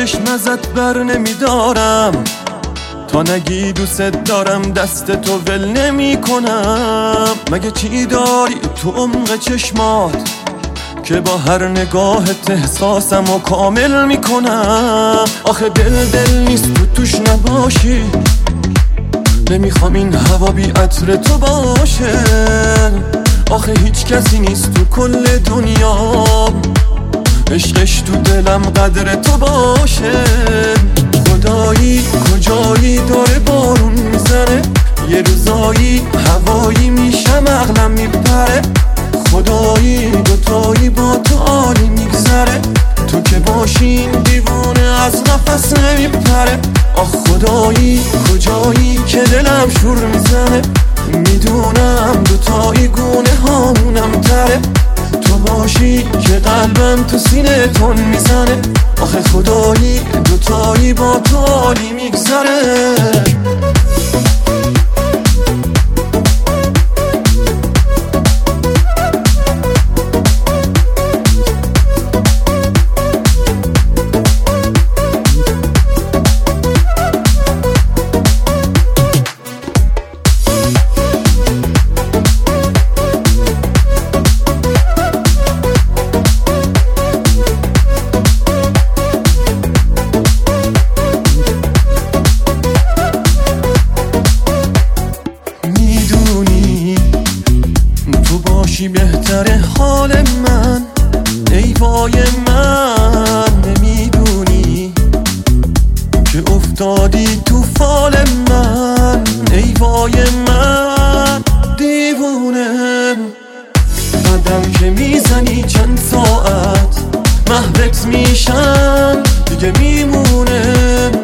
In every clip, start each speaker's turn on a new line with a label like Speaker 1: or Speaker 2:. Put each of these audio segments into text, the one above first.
Speaker 1: چشم ازت بر نمیدارم، تا نگی دوست دارم دست تو ول نمی کنم. مگه چی داری تو عمق چشمات که با هر نگاهت احساسم و کامل میکنم؟ آخه دل نیست تو توش نباشی، نمیخوام این هوا بی عطر تو باشه. آخه هیچ کسی نیست تو کل دنیا عشقش تو دلم قدر تو باشه. خدایی کجایی داره بارون میزنه، یه روزایی هوایی میشم عقلم میپره. خدایی دوتایی با تو عالی میگذره، تو که باشین دیوونه از نفس نمیپره. آخ خدایی کجایی که دلم شور میزنه، میدونم دوتایی گونه هامونم تره. تو باشی که قلبم تو سینه تون میزنه. آخه خدایی دوتایی با تو عالی میگذره. بهتره حال من، ای وای من نمیدونی که افتادی تو فال من. ای وای من دیوونه، قدم که میزنی چند ساعت محوت میشم دیگه میمونه.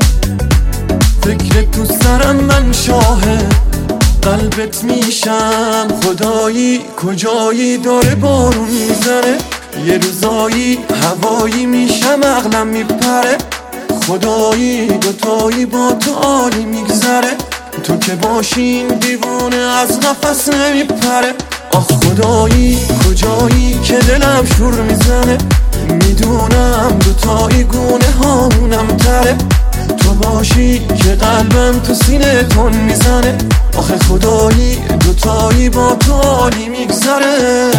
Speaker 1: فکر تو سرم من شاهد قلبت میشم. خدایی کجایی داره بارون میزنه، یه روزایی هوایی میشم عقلم میپره. خدایی دوتایی با تو عالی میگذره، تو که باشین دیوونه از نفس نمیپره. آخ خدایی کجایی که دلم شور میزنه، میدونم دوتایی گونه هامونم تره. تو باشی که قلبم تو سینه تون میزنه. آخه خدایی دوتایی با تو عالی میگذره.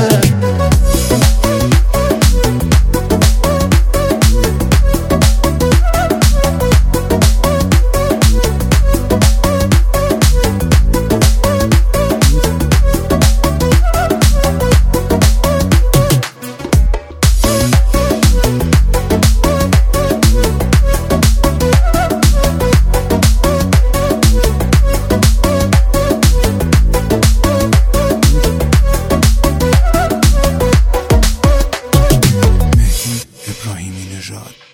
Speaker 2: ابراهیمی نژاد.